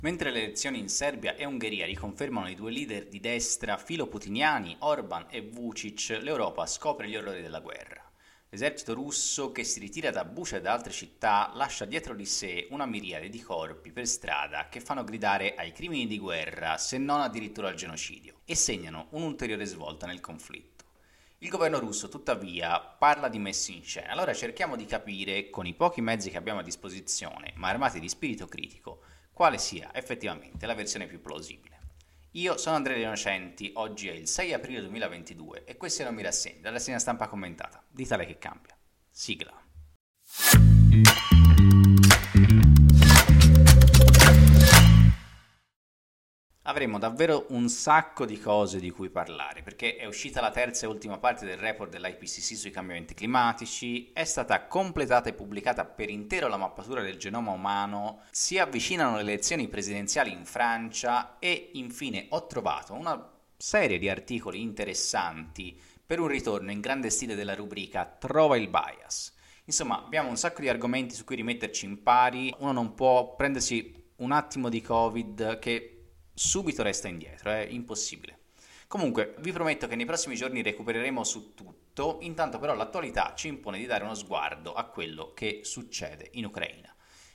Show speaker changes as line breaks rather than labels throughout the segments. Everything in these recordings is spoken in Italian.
Mentre le elezioni in Serbia e Ungheria riconfermano i due leader di destra filo-putiniani, Orban e Vučić, l'Europa scopre gli orrori della guerra. L'esercito russo, che si ritira da Bucha e da altre città, lascia dietro di sé una miriade di corpi per strada che fanno gridare ai crimini di guerra, se non addirittura al genocidio, e segnano un'ulteriore svolta nel conflitto. Il governo russo, tuttavia, parla di messi in scena. Allora cerchiamo di capire, con i pochi mezzi che abbiamo a disposizione, ma armati di spirito critico, quale sia effettivamente la versione più plausibile. Io sono Andrea De Innocenti, oggi è il 6 aprile 2022 e questi erano i rassegni dalla rassegna stampa commentata, di tale che cambia. Sigla. Avremo davvero un sacco di cose di cui parlare, perché è uscita la terza e ultima parte del report dell'IPCC sui cambiamenti climatici, è stata completata e pubblicata per intero la mappatura del genoma umano, si avvicinano le elezioni presidenziali in Francia e infine ho trovato una serie di articoli interessanti per un ritorno in grande stile della rubrica Trova il bias. Insomma, abbiamo un sacco di argomenti su cui rimetterci in pari, uno non può prendersi un attimo di Covid che subito resta indietro, è impossibile. Comunque, vi prometto che nei prossimi giorni recupereremo su tutto, intanto però l'attualità ci impone di dare uno sguardo a quello che succede in Ucraina.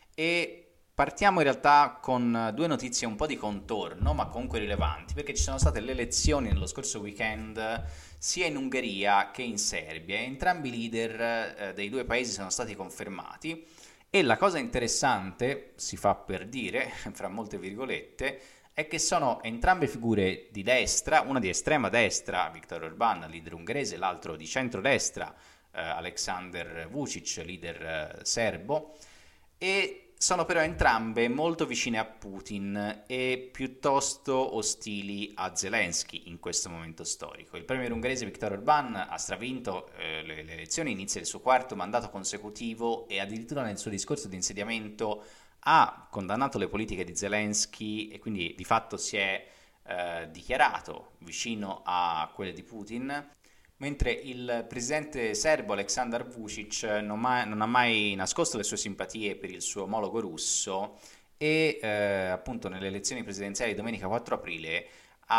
E partiamo in realtà con due notizie un po' di contorno, ma comunque rilevanti, perché ci sono state le elezioni nello scorso weekend sia in Ungheria che in Serbia, e entrambi i leader dei due paesi sono stati confermati. E la cosa interessante, si fa per dire, fra molte virgolette, è che sono entrambe figure di destra, una di estrema destra, Viktor Orbán, leader ungherese, l'altro di centrodestra, Aleksandar Vučić, leader serbo, e sono però entrambe molto vicine a Putin e piuttosto ostili a Zelensky in questo momento storico. Il premier ungherese Viktor Orbán ha stravinto le elezioni, inizia il suo quarto mandato consecutivo e addirittura nel suo discorso di insediamento ha condannato le politiche di Zelensky e quindi di fatto si è dichiarato vicino a quelle di Putin, mentre il presidente serbo Aleksandar Vučić non ha mai nascosto le sue simpatie per il suo omologo russo e appunto nelle elezioni presidenziali domenica 4 aprile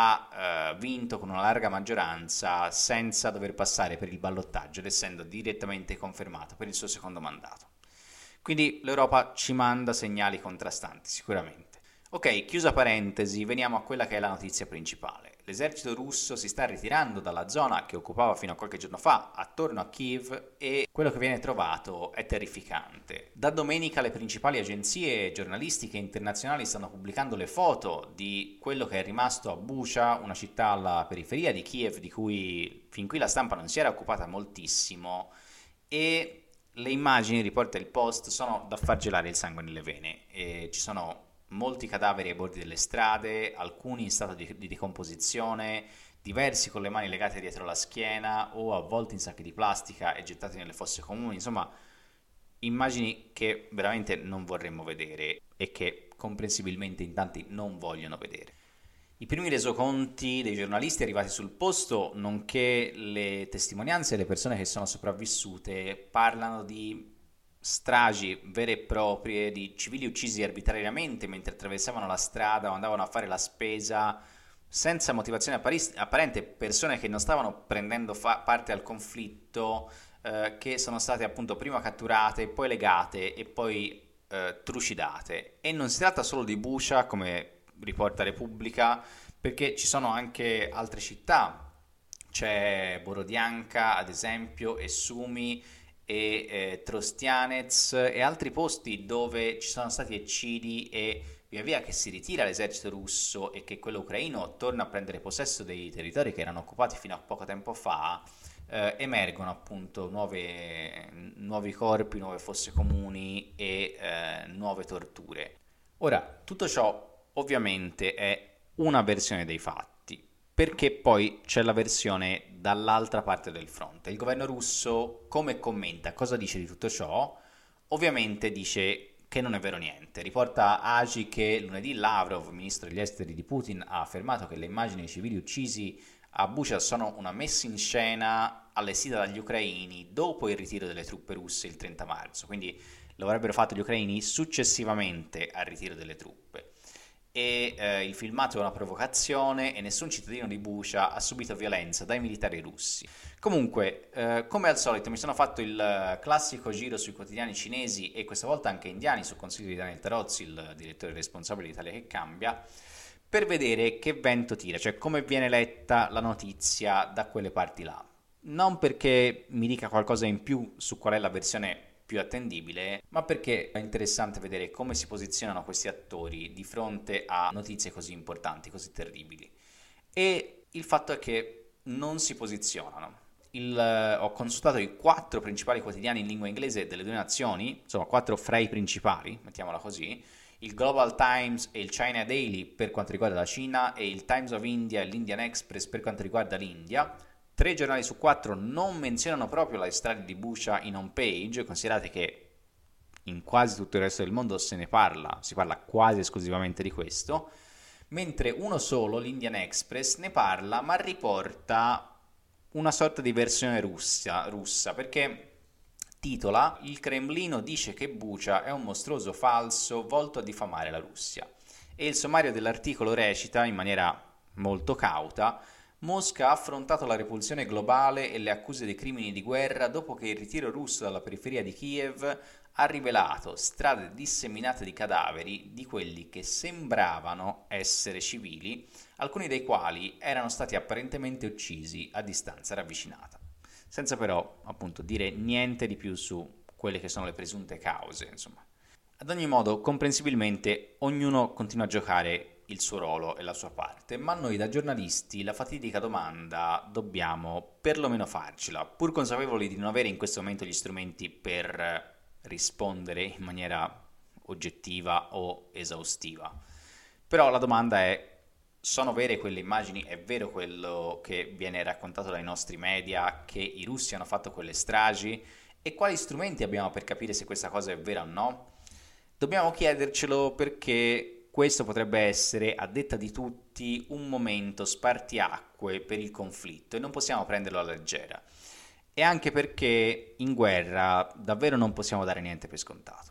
ha vinto con una larga maggioranza senza dover passare per il ballottaggio ed essendo direttamente confermato per il suo secondo mandato. Quindi l'Europa ci manda segnali contrastanti, sicuramente. Ok, chiusa parentesi, veniamo a quella che è la notizia principale. L'esercito russo si sta ritirando dalla zona che occupava fino a qualche giorno fa, attorno a Kiev, e quello che viene trovato è terrificante. Da domenica le principali agenzie giornalistiche internazionali stanno pubblicando le foto di quello che è rimasto a Bucha, una città alla periferia di Kiev, di cui fin qui la stampa non si era occupata moltissimo, e le immagini, riporta il Post, sono da far gelare il sangue nelle vene. E ci sono molti cadaveri ai bordi delle strade, alcuni in stato di decomposizione, diversi con le mani legate dietro la schiena o avvolti in sacchi di plastica e gettati nelle fosse comuni. Insomma, immagini che veramente non vorremmo vedere e che comprensibilmente in tanti non vogliono vedere. I primi resoconti dei giornalisti arrivati sul posto, nonché le testimonianze delle persone che sono sopravvissute, parlano di stragi vere e proprie, di civili uccisi arbitrariamente mentre attraversavano la strada o andavano a fare la spesa, senza motivazione apparente, persone che non stavano prendendo parte al conflitto, che sono state appunto prima catturate, poi legate e poi trucidate. E non si tratta solo di Bucha, come riporta Repubblica, perché ci sono anche altre città, c'è Borodianka ad esempio e Sumi e Trostianets e altri posti dove ci sono stati eccidi e via via che si ritira l'esercito russo e che quello ucraino torna a prendere possesso dei territori che erano occupati fino a poco tempo fa, emergono appunto nuovi corpi, nuove fosse comuni e nuove torture. Ora, tutto ciò ovviamente è una versione dei fatti, perché poi c'è la versione dall'altra parte del fronte. Il governo russo come commenta, cosa dice di tutto ciò? Ovviamente dice che non è vero niente. Riporta AGI che lunedì Lavrov, ministro degli esteri di Putin, ha affermato che le immagini dei civili uccisi a Bucha sono una messa in scena allestita dagli ucraini dopo il ritiro delle truppe russe il 30 marzo, quindi lo avrebbero fatto gli ucraini successivamente al ritiro delle truppe. e il filmato è una provocazione e nessun cittadino di Bucha ha subito violenza dai militari russi. Comunque, come al solito, mi sono fatto il classico giro sui quotidiani cinesi e questa volta anche indiani sul consiglio di Daniel Tarozzi, il direttore responsabile di Italia che cambia, per vedere che vento tira, cioè come viene letta la notizia da quelle parti là. Non perché mi dica qualcosa in più su qual è la versione più attendibile, ma perché è interessante vedere come si posizionano questi attori di fronte a notizie così importanti, così terribili. E il fatto è che non si posizionano. Ho consultato i 4 principali quotidiani in lingua inglese delle due nazioni, insomma 4 fra i principali, mettiamola così, il Global Times e il China Daily per quanto riguarda la Cina e il Times of India e l'Indian Express per quanto riguarda l'India. 3 giornali su 4 non menzionano proprio la strage di Bucha in home page, considerate che in quasi tutto il resto del mondo si parla quasi esclusivamente di questo, mentre uno solo, l'Indian Express, ne parla ma riporta una sorta di versione russa, perché titola "Il Cremlino dice che Bucha è un mostruoso falso volto a diffamare la Russia", e il sommario dell'articolo recita in maniera molto cauta: Mosca ha affrontato la repulsione globale e le accuse dei crimini di guerra dopo che il ritiro russo dalla periferia di Kiev ha rivelato strade disseminate di cadaveri di quelli che sembravano essere civili, alcuni dei quali erano stati apparentemente uccisi a distanza ravvicinata, senza però appunto dire niente di più su quelle che sono le presunte cause, insomma. Ad ogni modo, comprensibilmente, ognuno continua a giocare il suo ruolo e la sua parte, ma noi da giornalisti la fatidica domanda dobbiamo perlomeno farcela, pur consapevoli di non avere in questo momento gli strumenti per rispondere in maniera oggettiva o esaustiva. Però la domanda è: sono vere quelle immagini? È vero quello che viene raccontato dai nostri media, che i russi hanno fatto quelle stragi? E quali strumenti abbiamo per capire se questa cosa è vera o no? Dobbiamo chiedercelo, perché questo potrebbe essere, a detta di tutti, un momento spartiacque per il conflitto e non possiamo prenderlo alla leggera. E anche perché in guerra davvero non possiamo dare niente per scontato.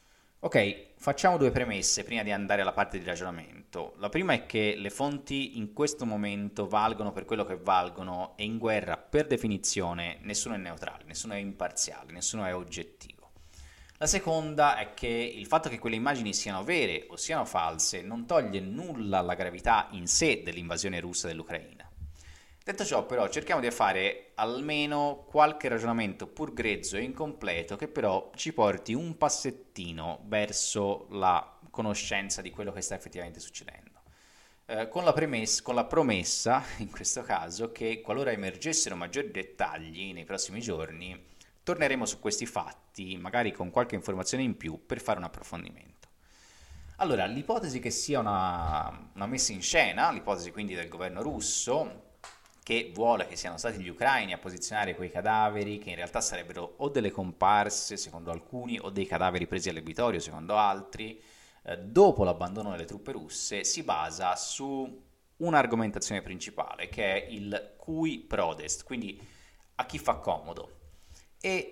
Ok, facciamo 2 premesse prima di andare alla parte di ragionamento. La prima è che le fonti in questo momento valgono per quello che valgono e in guerra, per definizione, nessuno è neutrale, nessuno è imparziale, nessuno è oggettivo. La seconda è che il fatto che quelle immagini siano vere o siano false non toglie nulla alla gravità in sé dell'invasione russa dell'Ucraina. Detto ciò, però, cerchiamo di fare almeno qualche ragionamento pur grezzo e incompleto che però ci porti un passettino verso la conoscenza di quello che sta effettivamente succedendo. Con la promessa, in questo caso, che qualora emergessero maggiori dettagli nei prossimi giorni, torneremo su questi fatti, magari con qualche informazione in più, per fare un approfondimento. Allora, l'ipotesi che sia una messa in scena, l'ipotesi quindi del governo russo, che vuole che siano stati gli ucraini a posizionare quei cadaveri, che in realtà sarebbero o delle comparse, secondo alcuni, o dei cadaveri presi all'ebitorio, secondo altri, dopo l'abbandono delle truppe russe, si basa su un'argomentazione principale, che è il cui prodest, quindi a chi fa comodo. E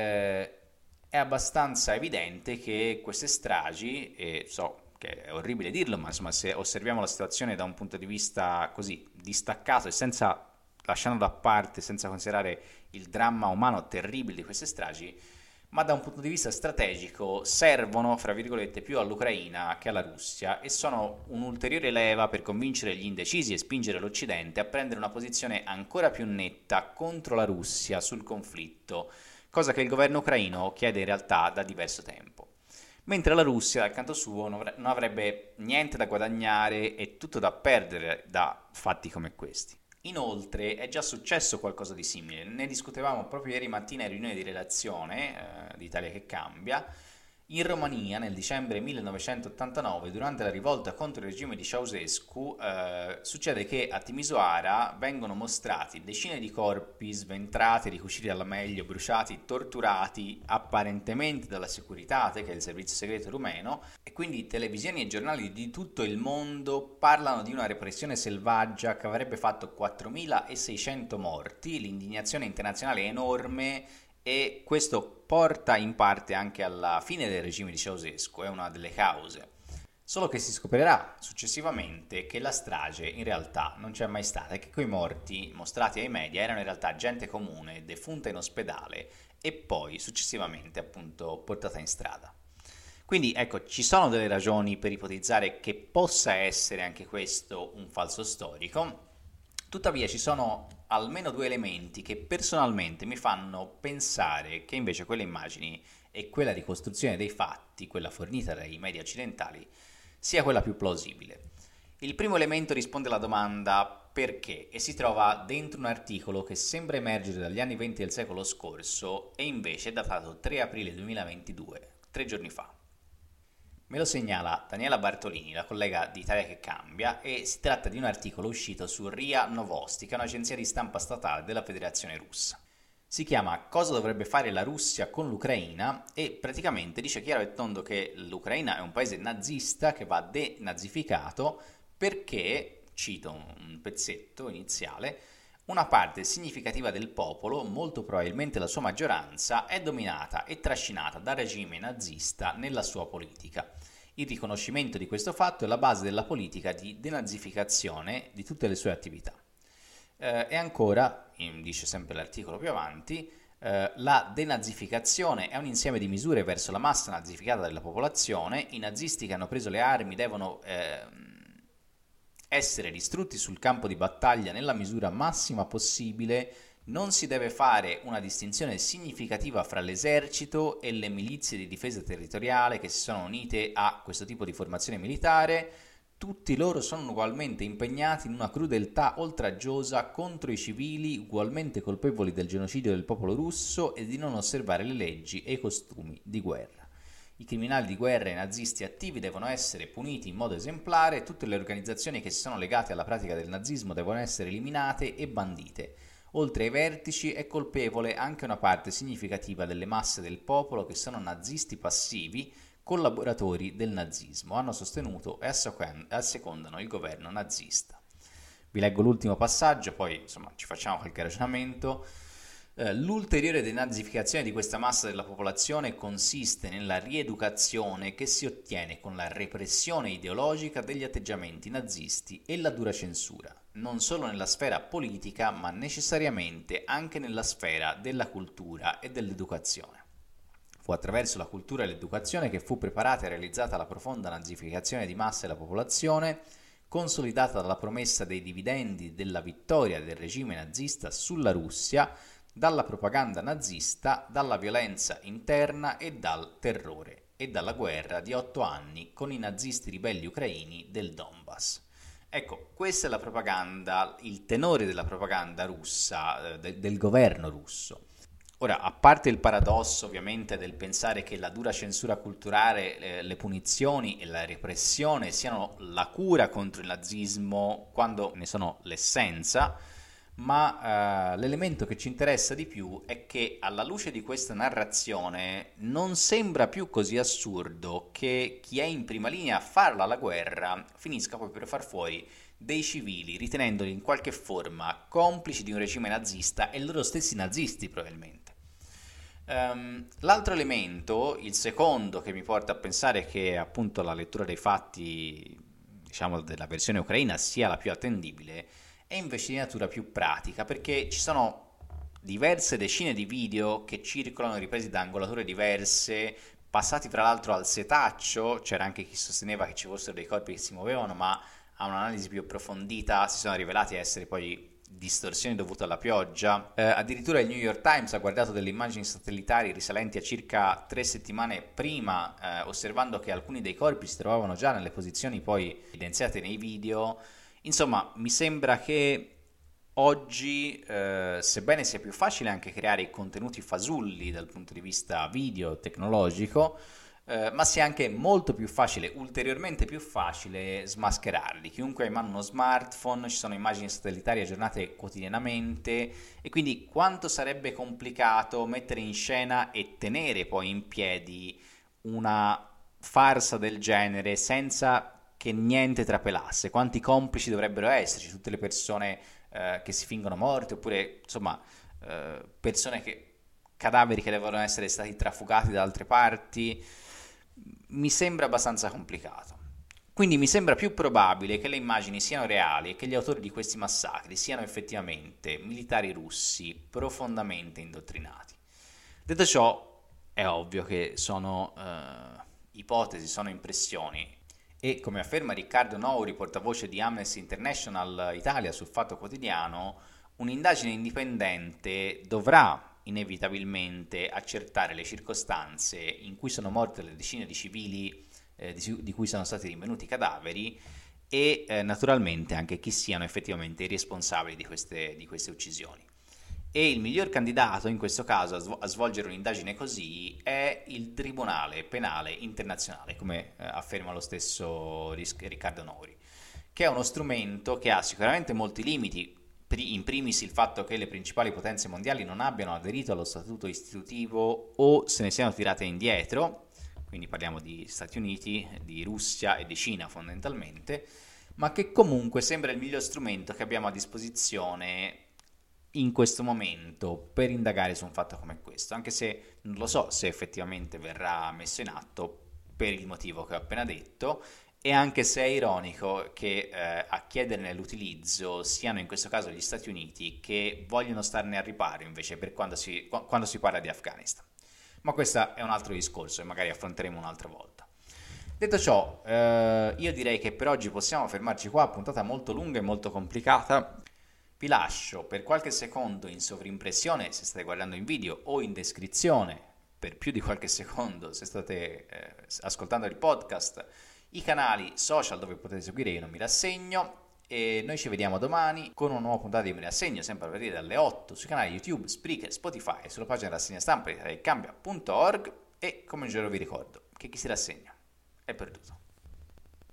è abbastanza evidente che queste stragi, e so che è orribile dirlo, ma insomma se osserviamo la situazione da un punto di vista così distaccato e senza, lasciando da parte, senza considerare il dramma umano terribile di queste stragi, ma da un punto di vista strategico servono, fra virgolette, più all'Ucraina che alla Russia e sono un'ulteriore leva per convincere gli indecisi e spingere l'Occidente a prendere una posizione ancora più netta contro la Russia sul conflitto, cosa che il governo ucraino chiede in realtà da diverso tempo. Mentre la Russia, dal canto suo, non avrebbe niente da guadagnare e tutto da perdere da fatti come questi. Inoltre è già successo qualcosa di simile, ne discutevamo proprio ieri mattina in riunione di redazione di Italia che cambia. In Romania, nel dicembre 1989, durante la rivolta contro il regime di Ceausescu, succede che a Timisoara vengono mostrati decine di corpi sventrati, ricuciti alla meglio, bruciati, torturati apparentemente dalla Securitate, che è il servizio segreto rumeno, e quindi televisioni e giornali di tutto il mondo parlano di una repressione selvaggia che avrebbe fatto 4.600 morti. L'indignazione internazionale è enorme e questo porta in parte anche alla fine del regime di Ceausescu, è una delle cause. Solo che si scoprirà successivamente che la strage in realtà non c'è mai stata e che quei morti mostrati ai media erano in realtà gente comune, defunta in ospedale e poi successivamente appunto portata in strada. Quindi ecco, ci sono delle ragioni per ipotizzare che possa essere anche questo un falso storico, tuttavia ci sono almeno due elementi che personalmente mi fanno pensare che invece quelle immagini e quella ricostruzione dei fatti, quella fornita dai media occidentali, sia quella più plausibile. Il primo elemento risponde alla domanda perché e si trova dentro un articolo che sembra emergere dagli anni 20 del secolo scorso e invece è datato 3 aprile 2022, 3 giorni fa. Me lo segnala Daniela Bartolini, la collega di Italia che cambia, e si tratta di un articolo uscito su RIA Novosti, che è un'agenzia di stampa statale della Federazione Russa. Si chiama Cosa dovrebbe fare la Russia con l'Ucraina e praticamente dice chiaro e tondo che l'Ucraina è un paese nazista che va denazificato perché, cito un pezzetto iniziale, una parte significativa del popolo, molto probabilmente la sua maggioranza, è dominata e trascinata dal regime nazista nella sua politica. Il riconoscimento di questo fatto è la base della politica di denazificazione di tutte le sue attività. E ancora, dice sempre l'articolo più avanti, la denazificazione è un insieme di misure verso la massa nazificata della popolazione. I nazisti che hanno preso le armi devono essere distrutti sul campo di battaglia nella misura massima possibile. Non si deve fare una distinzione significativa fra l'esercito e le milizie di difesa territoriale che si sono unite a questo tipo di formazione militare. Tutti loro sono ugualmente impegnati in una crudeltà oltraggiosa contro i civili ugualmente colpevoli del genocidio del popolo russo e di non osservare le leggi e i costumi di guerra. I criminali di guerra e i nazisti attivi devono essere puniti in modo esemplare, tutte le organizzazioni che si sono legate alla pratica del nazismo devono essere eliminate e bandite. Oltre ai vertici è colpevole anche una parte significativa delle masse del popolo che sono nazisti passivi, collaboratori del nazismo, hanno sostenuto e assecondano il governo nazista. Vi leggo l'ultimo passaggio, poi insomma ci facciamo qualche ragionamento. L'ulteriore denazificazione di questa massa della popolazione consiste nella rieducazione che si ottiene con la repressione ideologica degli atteggiamenti nazisti e la dura censura, non solo nella sfera politica ma necessariamente anche nella sfera della cultura e dell'educazione. Fu attraverso la cultura e l'educazione che fu preparata e realizzata la profonda nazificazione di massa della popolazione, consolidata dalla promessa dei dividendi della vittoria del regime nazista sulla Russia, dalla propaganda nazista, dalla violenza interna e dal terrore e dalla guerra di 8 anni con i nazisti ribelli ucraini del Donbass. Ecco, questa è la propaganda, il tenore della propaganda russa, del governo russo. Ora, a parte il paradosso ovviamente del pensare che la dura censura culturale, le punizioni e la repressione siano la cura contro il nazismo quando ne sono l'essenza, ma l'elemento che ci interessa di più è che alla luce di questa narrazione non sembra più così assurdo che chi è in prima linea a farla la guerra finisca poi per far fuori dei civili, ritenendoli in qualche forma complici di un regime nazista e loro stessi nazisti probabilmente. L'altro elemento, il secondo che mi porta a pensare che appunto la lettura dei fatti, diciamo della versione ucraina sia la più attendibile, è invece di natura più pratica, perché ci sono diverse decine di video che circolano ripresi da angolature diverse, passati tra l'altro al setaccio. C'era anche chi sosteneva che ci fossero dei corpi che si muovevano, ma a un'analisi più approfondita si sono rivelati essere poi distorsioni dovute alla pioggia. Addirittura il New York Times ha guardato delle immagini satellitari risalenti a circa 3 settimane prima, osservando che alcuni dei corpi si trovavano già nelle posizioni poi evidenziate nei video. Insomma, mi sembra che oggi, sebbene sia più facile anche creare contenuti fasulli dal punto di vista video tecnologico, ma sia anche molto più facile, ulteriormente più facile smascherarli. Chiunque ha in mano uno smartphone, ci sono immagini satellitari aggiornate quotidianamente e quindi quanto sarebbe complicato mettere in scena e tenere poi in piedi una farsa del genere senza che niente trapelasse. Quanti complici dovrebbero esserci, tutte le persone che si fingono morte, oppure insomma cadaveri che devono essere stati trafugati da altre parti. Mi sembra abbastanza complicato. Quindi mi sembra più probabile che le immagini siano reali e che gli autori di questi massacri siano effettivamente militari russi profondamente indottrinati. Detto ciò, è ovvio che sono ipotesi, sono impressioni e, come afferma Riccardo Nouri, portavoce di Amnesty International Italia sul Fatto Quotidiano, un'indagine indipendente dovrà inevitabilmente accertare le circostanze in cui sono morte le decine di civili di cui sono stati rinvenuti cadaveri e naturalmente anche chi siano effettivamente i responsabili di queste uccisioni. E il miglior candidato in questo caso a svolgere un'indagine così è il Tribunale Penale Internazionale, come afferma lo stesso Riccardo Nouri, che è uno strumento che ha sicuramente molti limiti, in primis il fatto che le principali potenze mondiali non abbiano aderito allo statuto istitutivo o se ne siano tirate indietro, quindi parliamo di Stati Uniti, di Russia e di Cina fondamentalmente, ma che comunque sembra il miglior strumento che abbiamo a disposizione in questo momento per indagare su un fatto come questo, anche se non lo so se effettivamente verrà messo in atto per il motivo che ho appena detto, e anche se è ironico che a chiederne l'utilizzo siano in questo caso gli Stati Uniti, che vogliono starne al riparo invece per quando si parla di Afghanistan. Ma questo è un altro discorso e magari affronteremo un'altra volta. Detto ciò, io direi che per oggi possiamo fermarci qua, puntata molto lunga e molto complicata. Vi lascio per qualche secondo in sovrimpressione se state guardando in video o in descrizione per più di qualche secondo se state ascoltando il podcast, i canali social dove potete seguire Io Non Mi Rassegno, e noi ci vediamo domani con una nuova puntata di Mi Rassegno, sempre a partire dalle 8 sui canali YouTube, Spreaker, Spotify e sulla pagina rassegna stampa di cambia.org. E come giuro vi ricordo che chi si rassegna è perduto.